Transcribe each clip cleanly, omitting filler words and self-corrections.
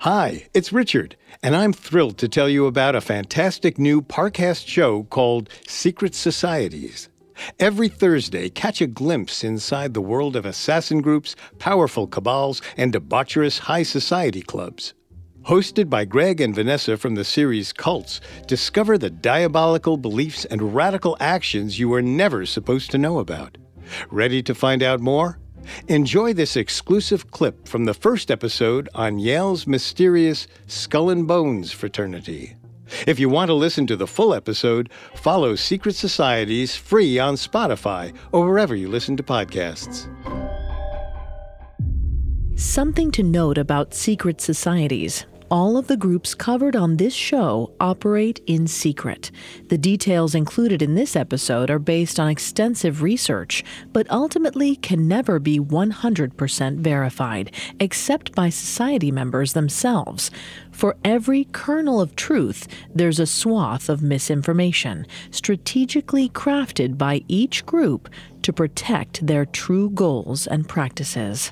Hi, it's Richard, and I'm thrilled to tell you about a fantastic new Parcast show called Secret Societies. Every Thursday, catch a glimpse inside the world of assassin groups, powerful cabals, and debaucherous high society clubs. Hosted by Greg and Vanessa from the series Cults, discover the diabolical beliefs and radical actions you were never supposed to know about. Ready to find out more? Enjoy this exclusive clip from the first episode on Yale's mysterious Skull and Bones fraternity. If you want to listen to the full episode, follow Secret Societies free on Spotify or wherever you listen to podcasts. Something to note about secret societies. All of the groups covered on this show operate in secret. The details included in this episode are based on extensive research, but ultimately can never be 100% verified, except by society members themselves. For every kernel of truth, there's a swath of misinformation, strategically crafted by each group to protect their true goals and practices.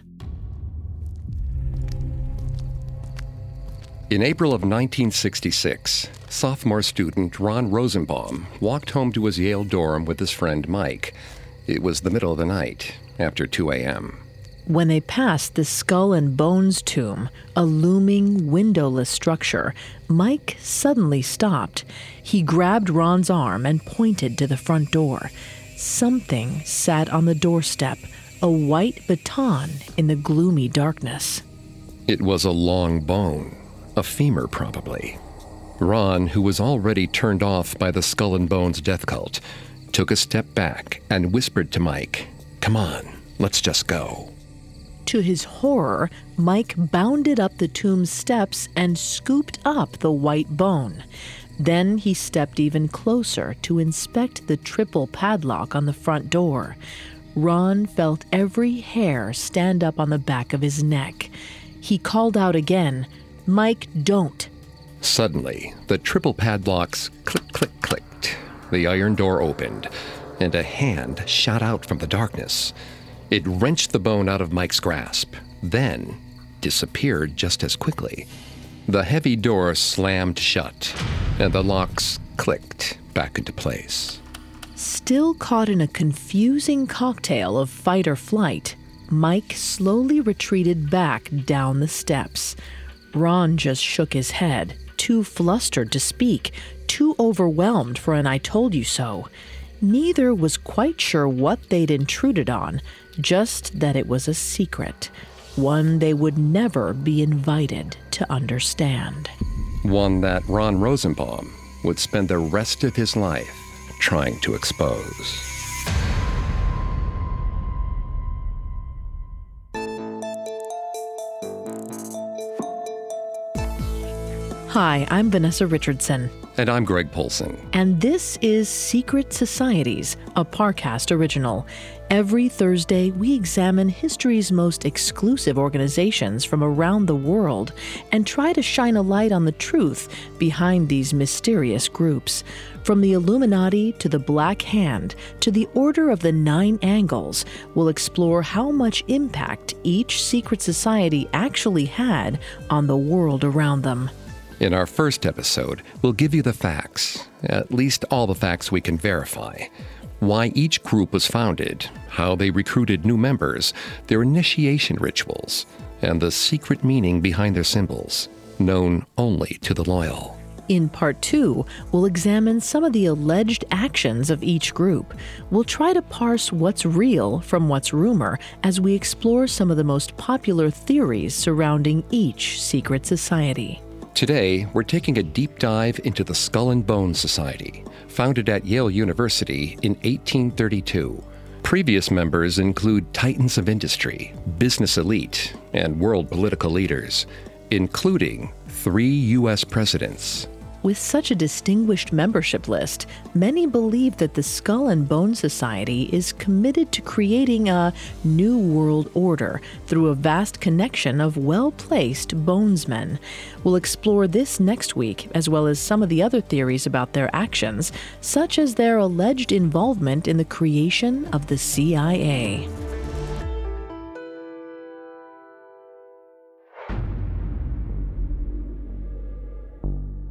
In April of 1966, sophomore student Ron Rosenbaum walked home to his Yale dorm with his friend Mike. It was the middle of the night, after 2 a.m. When they passed the Skull and Bones tomb, a looming, windowless structure, Mike suddenly stopped. He grabbed Ron's arm and pointed to the front door. Something sat on the doorstep, a white baton in the gloomy darkness. It was a long bone. A femur, probably. Ron, who was already turned off by the Skull and Bones death cult, took a step back and whispered to Mike, "Come on, let's just go." To his horror, Mike bounded up the tomb's steps and scooped up the white bone. Then he stepped even closer to inspect the triple padlock on the front door. Ron felt every hair stand up on the back of his neck. He called out again, "Mike, don't." Suddenly, the triple padlocks clicked. The iron door opened, and a hand shot out from the darkness. It wrenched the bone out of Mike's grasp, then disappeared just as quickly. The heavy door slammed shut, and the locks clicked back into place. Still caught in a confusing cocktail of fight or flight, Mike slowly retreated back down the steps. Ron just shook his head, too flustered to speak, too overwhelmed for an "I told you so." Neither was quite sure what they'd intruded on, just that it was a secret, one they would never be invited to understand. One that Ron Rosenbaum would spend the rest of his life trying to expose. Hi, I'm Vanessa Richardson. And I'm Greg Polson. And this is Secret Societies, a Parcast original. Every Thursday, we examine history's most exclusive organizations from around the world and try to shine a light on the truth behind these mysterious groups. From the Illuminati to the Black Hand to the Order of the Nine Angles, we'll explore how much impact each secret society actually had on the world around them. In our first episode, we'll give you the facts, at least all the facts we can verify. Why each group was founded, how they recruited new members, their initiation rituals, and the secret meaning behind their symbols, known only to the loyal. In Part 2, we'll examine some of the alleged actions of each group. We'll try to parse what's real from what's rumor as we explore some of the most popular theories surrounding each secret society. Today, we're taking a deep dive into the Skull and Bones Society, founded at Yale University in 1832. Previous members include titans of industry, business elite, and world political leaders, including 3 U.S. presidents. With such a distinguished membership list, many believe that the Skull and Bone Society is committed to creating a new world order through a vast connection of well-placed bonesmen. We'll explore this next week, as well as some of the other theories about their actions, such as their alleged involvement in the creation of the CIA.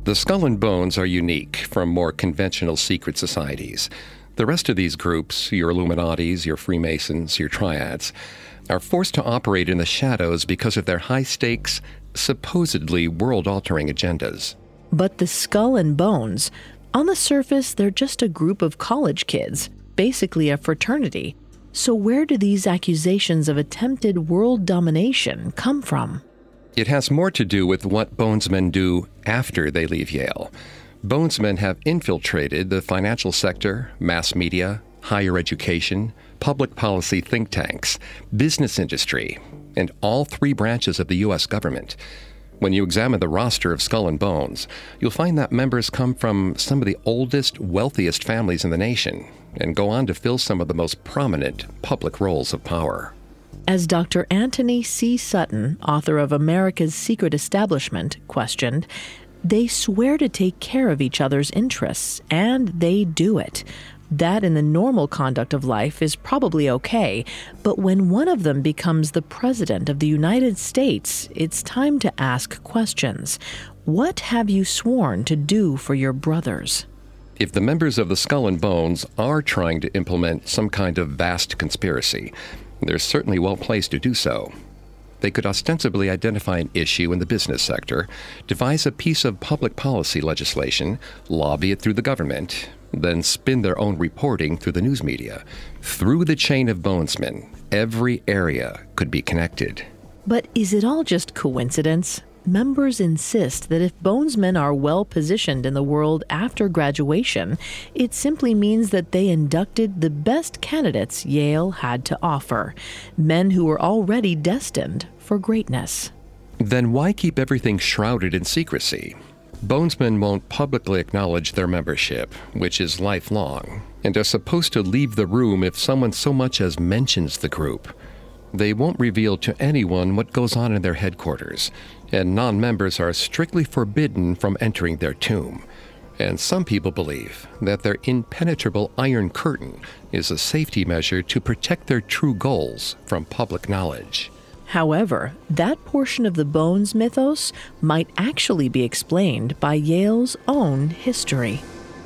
The Skull and Bones are unique from more conventional secret societies. The rest of these groups, your Illuminatis, your Freemasons, your Triads, are forced to operate in the shadows because of their high-stakes, supposedly world-altering agendas. But the Skull and Bones, on the surface, they're just a group of college kids, basically a fraternity. So where do these accusations of attempted world domination come from? It has more to do with what Bonesmen do after they leave Yale. Bonesmen have infiltrated the financial sector, mass media, higher education, public policy think tanks, business industry, and all three branches of the U.S. government. When you examine the roster of Skull and Bones, you'll find that members come from some of the oldest, wealthiest families in the nation and go on to fill some of the most prominent public roles of power. As Dr. Anthony C. Sutton, author of America's Secret Establishment, questioned, they swear to take care of each other's interests, and they do it. That in the normal conduct of life is probably okay, but when one of them becomes the President of the United States, it's time to ask questions. What have you sworn to do for your brothers? If the members of the Skull and Bones are trying to implement some kind of vast conspiracy, they're certainly well placed to do so. They could ostensibly identify an issue in the business sector, devise a piece of public policy legislation, lobby it through the government, then spin their own reporting through the news media. Through the chain of Bonesmen, every area could be connected. But is it all just coincidence? Members insist that if Bonesmen are well positioned in the world after graduation, it simply means that they inducted the best candidates Yale had to offer, men who were already destined for greatness. Then why keep everything shrouded in secrecy? Bonesmen won't publicly acknowledge their membership, which is lifelong, and are supposed to leave the room if someone so much as mentions the group. They won't reveal to anyone what goes on in their headquarters, and non-members are strictly forbidden from entering their tomb. And some people believe that their impenetrable iron curtain is a safety measure to protect their true goals from public knowledge. However, that portion of the Bones mythos might actually be explained by Yale's own history.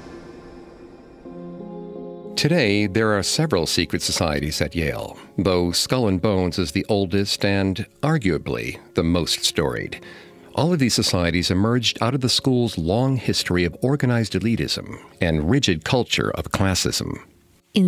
Today, there are several secret societies at Yale, though Skull and Bones is the oldest and, arguably, the most storied. All of these societies emerged out of the school's long history of organized elitism and rigid culture of classism. In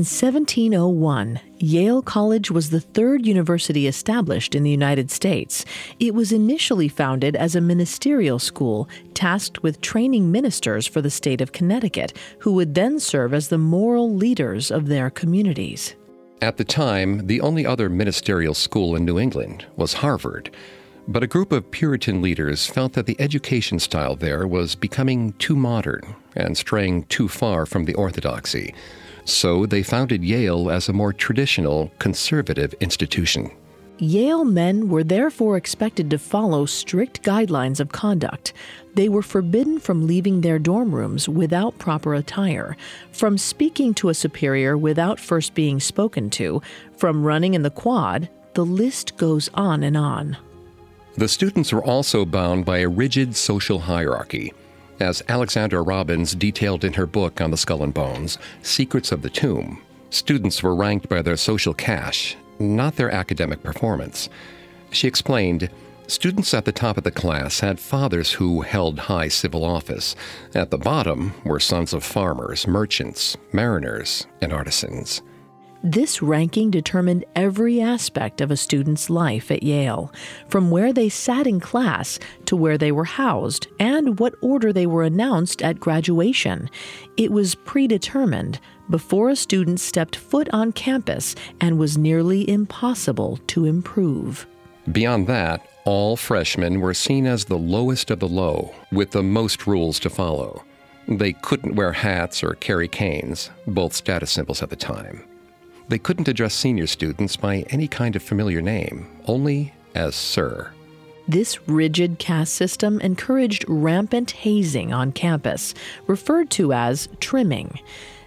1701, Yale College was the third university established in the United States. It was initially founded as a ministerial school tasked with training ministers for the state of Connecticut, who would then serve as the moral leaders of their communities. At the time, the only other ministerial school in New England was Harvard. But a group of Puritan leaders felt that the education style there was becoming too modern and straying too far from the orthodoxy. So they founded Yale as a more traditional, conservative institution. Yale men were therefore expected to follow strict guidelines of conduct. They were forbidden from leaving their dorm rooms without proper attire, from speaking to a superior without first being spoken to, from running in the quad. The list goes on and on. The students were also bound by a rigid social hierarchy. As Alexandra Robbins detailed in her book on the Skull and Bones, Secrets of the Tomb, students were ranked by their social cash, not their academic performance. She explained, students at the top of the class had fathers who held high civil office. At the bottom were sons of farmers, merchants, mariners, and artisans. This ranking determined every aspect of a student's life at Yale, from where they sat in class to where they were housed and what order they were announced at graduation. It was predetermined before a student stepped foot on campus and was nearly impossible to improve. Beyond that, all freshmen were seen as the lowest of the low, with the most rules to follow. They couldn't wear hats or carry canes, both status symbols at the time. They couldn't address senior students by any kind of familiar name, only as Sir. This rigid caste system encouraged rampant hazing on campus, referred to as trimming.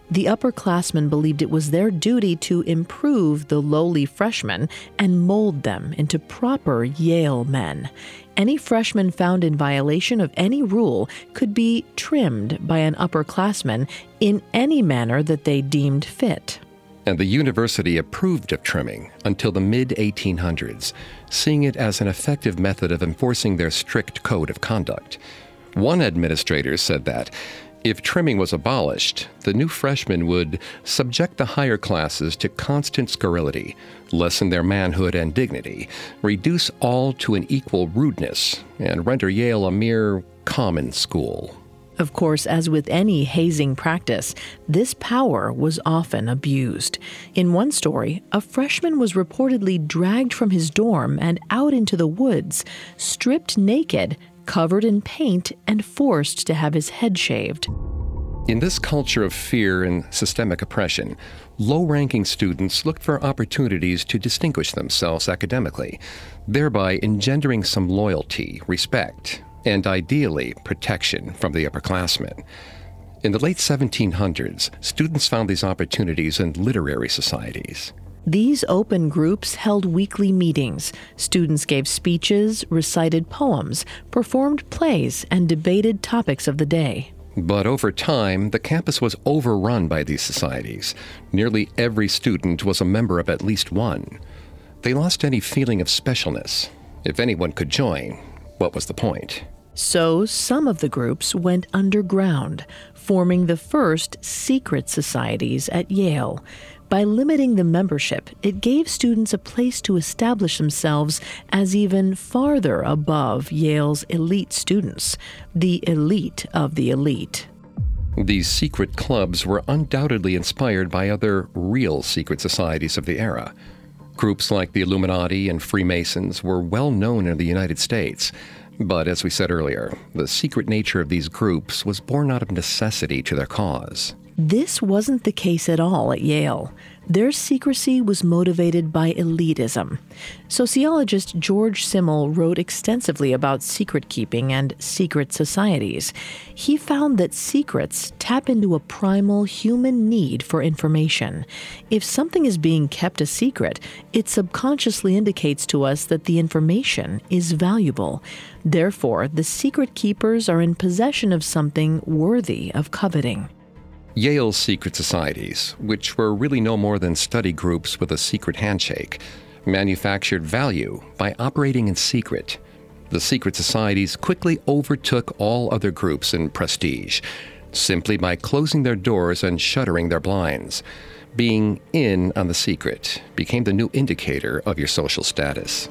The upperclassmen believed it was their duty to improve the lowly freshmen and mold them into proper Yale men. Any freshman found in violation of any rule could be trimmed by an upperclassman in any manner that they deemed fit. And the university approved of trimming until the mid-1800s, seeing it as an effective method of enforcing their strict code of conduct. One administrator said that if trimming was abolished, the new freshmen would subject the higher classes to constant scurrility, lessen their manhood and dignity, reduce all to an equal rudeness, and render Yale a mere common school. Of course, as with any hazing practice, this power was often abused. In one story, a freshman was reportedly dragged from his dorm and out into the woods, stripped naked, covered in paint, and forced to have his head shaved. In this culture of fear and systemic oppression, low-ranking students looked for opportunities to distinguish themselves academically, thereby engendering some loyalty, respect, and ideally protection from the upperclassmen. In the late 1700s, students found these opportunities in literary societies. These open groups held weekly meetings. Students gave speeches, recited poems, performed plays, and debated topics of the day. But over time, the campus was overrun by these societies. Nearly every student was a member of at least one. They lost any feeling of specialness. If anyone could join, what was the point? So some of the groups went underground, forming the first secret societies at Yale. By limiting the membership, it gave students a place to establish themselves as even farther above Yale's elite students, the elite of the elite. These secret clubs were undoubtedly inspired by other real secret societies of the era. Groups like the Illuminati and Freemasons were well known in the United States. But as we said earlier, the secret nature of these groups was born out of necessity to their cause. This wasn't the case at all at Yale. Their secrecy was motivated by elitism. Sociologist George Simmel wrote extensively about secret-keeping and secret societies. He found that secrets tap into a primal human need for information. If something is being kept a secret, it subconsciously indicates to us that the information is valuable. Therefore, the secret keepers are in possession of something worthy of coveting. Yale's secret societies, which were really no more than study groups with a secret handshake, manufactured value by operating in secret. The secret societies quickly overtook all other groups in prestige, simply by closing their doors and shuttering their blinds. Being in on the secret became the new indicator of your social status.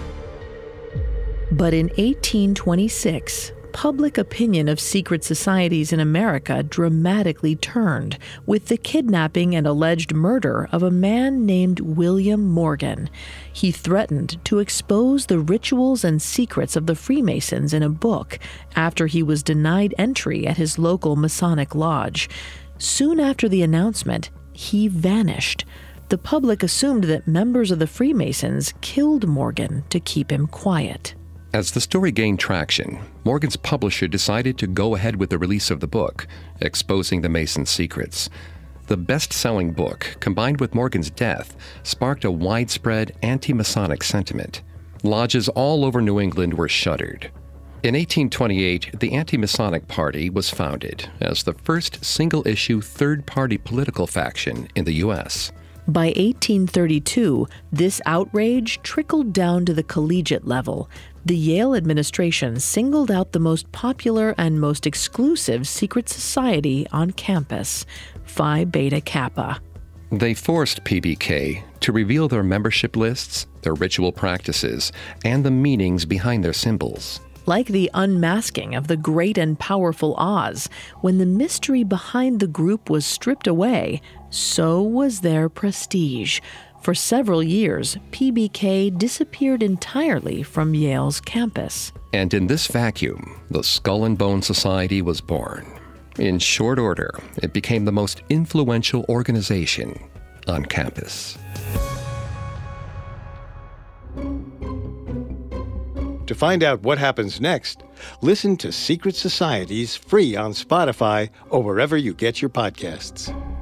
But in 1826, public opinion of secret societies in America dramatically turned with the kidnapping and alleged murder of a man named William Morgan. He threatened to expose the rituals and secrets of the Freemasons in a book after he was denied entry at his local Masonic lodge. Soon after the announcement, he vanished. The public assumed that members of the Freemasons killed Morgan to keep him quiet. As the story gained traction, Morgan's publisher decided to go ahead with the release of the book, exposing the Masons' secrets. The best-selling book, combined with Morgan's death, sparked a widespread anti-Masonic sentiment. Lodges all over New England were shuttered. In 1828, the Anti-Masonic Party was founded as the first single-issue third-party political faction in the U.S. By 1832, this outrage trickled down to the collegiate level. The Yale administration singled out the most popular and most exclusive secret society on campus, Phi Beta Kappa. They forced PBK to reveal their membership lists, their ritual practices, and the meanings behind their symbols. Like the unmasking of the great and powerful Oz, when the mystery behind the group was stripped away, so was their prestige. For several years, PBK disappeared entirely from Yale's campus. And in this vacuum, the Skull and Bone Society was born. In short order, it became the most influential organization on campus. To find out what happens next, listen to Secret Societies free on Spotify or wherever you get your podcasts.